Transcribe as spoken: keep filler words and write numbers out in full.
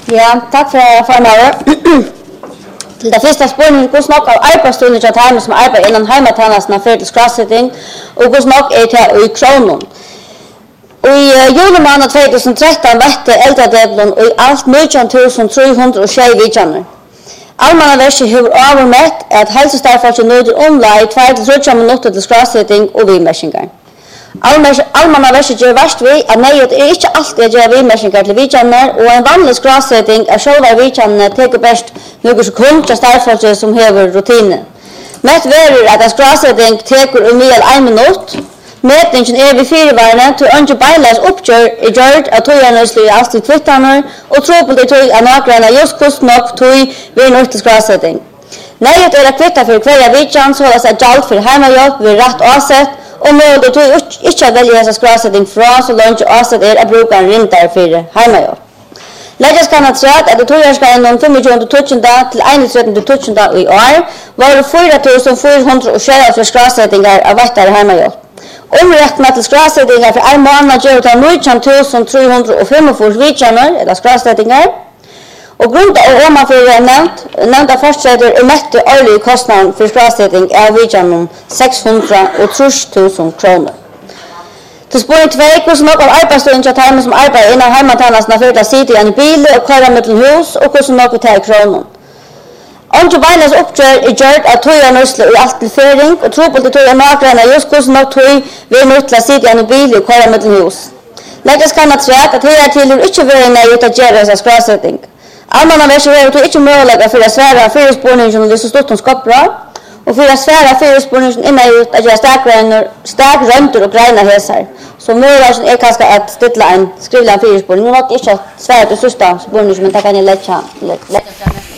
Ja, takk for at jeg får Til det første spørsmålet, hvordan nok av arbeidsstunden til hjemme som arbeider innan heimatjenesten av før til skrassetting, og hvordan nok er det i kronen. I uh, julemåned tjugo tretton vette eldredeblen og i alt nitjan tusen tre hundre og tjei vidjaner. Almannaverset har overmett at helsestarfolket nøyder omlag två til tre minutter til skrassetting og vidmerkingar. Almannaverset gjør verst vi at nøyet er ikke alltid å gjøre vidmerkingar til vidjaner, og en vanlig skrassetting av sjølve vidjanene teker best noen sekund til starfolket som hever rutine. Mest verer at en skrassetting teker om mye en minutt. Metningen er ved firevarene til ønske beilas oppgjør i gjørt av tøyanøslig i alltid kvittaner, og trobelt i tøy av nakrene just kost nok tøy ved nødt til skrassetting. Nøyet er kvitta for hver vidjan, så holdes et gjald for heimajobb ved rett avsett, og målet tøy ikke velge hese skrassetting fra så langt avsett er at brukeren rindar for heimajobb. Legges kan at sett at det tøyerskaren noen tjuefem tutsjende til einogtretten tutsjende i år var det fire tusen fire hundre og tjei skrassettingar av vettere heimajobb. Omreknet til skrassettingar for en måned gjør det nitjan tusen tre hundre og femogfyrre vidjaner, eller skrassettingar. Og grunnet av omanfor er nevnt, nevnt av fortsetter og mette årlige kostnaden for skrassetting er vidjanen seks hundre og tre tusen kroner. Til spørsmål två, hvordan nok av arbeidsstunden til hjemme som arbeider innan heimatjenesten har ført å sitte i en bil og kører mellom hus, og hvordan nok vi tar kronen. Andre beilas oppgjør er gjørt av tøyanøsle og alt til føring, og trobelt til tøy av nakrene just hvordan nok tøy vi er nødt til å sitte i en bil og kører mellom hus. Legges kan at sett at her til er ikke vært nøy ut å gjøre seg skrassetting. Almannaverset er det ikke mulig for å svære fyrespårningen hvis det stått om skapra, og for å svære fyrespårningen innan ut å gjøre sterk rønter og greina heser. Så mulig er kanskje at stille en skrivelig fyrespårning. Nå er det ikke svære til største spårningen, men det kan jeg lette frem.